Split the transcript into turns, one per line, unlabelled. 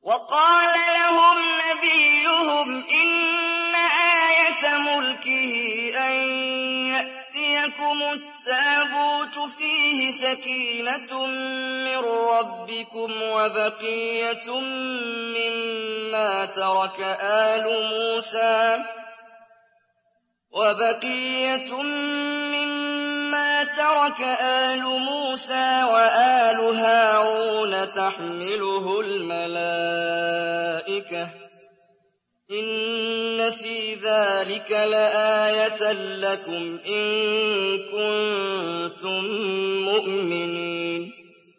وقال لهم نبيهم إن آية ملكه أن يأتيكم التابوت فيه سكينة من ربكم وبقية مما ترك آل موسى وآل هارون تحمله الملائكة إن في ذلك لآية لكم إن كنتم مؤمنين